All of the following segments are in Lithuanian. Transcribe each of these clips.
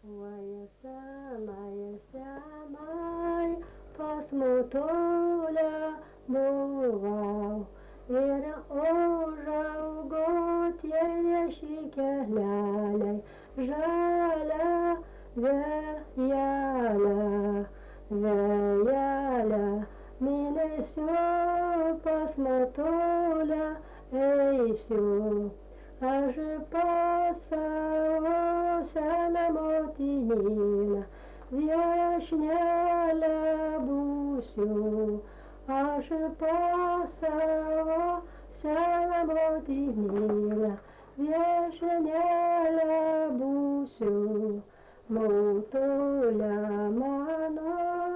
Oi, senai, senai, pas motulę buvau ir užaugo tie šikeleliai, žalia vėjelė, vėjelė, mėnesiu pas motulę eisiu. Aš pas savo seną motinėlę viešnelę būsiu. Aš pas savo seną motinėlę viešnelę būsiu. Motulė mano,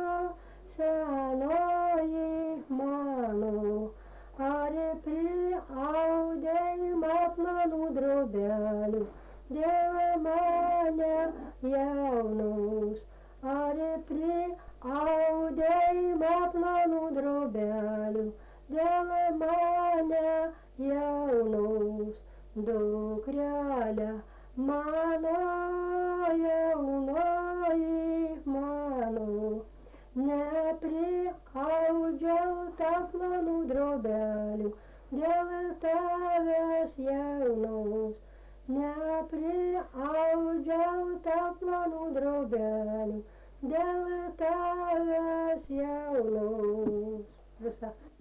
senoji mano, ar priaudei matmenų drobelių dėl mane jaunus? Ar priaudei matmenų drobelių dėl mane jaunus? Dukrelė mano, jaunoji mano, nepriaudžiau tapmenų drobelių dėl tavęs jaunos. Nepriaudžiau tapmenų drobelių dėl tavęs jaunos. Visa.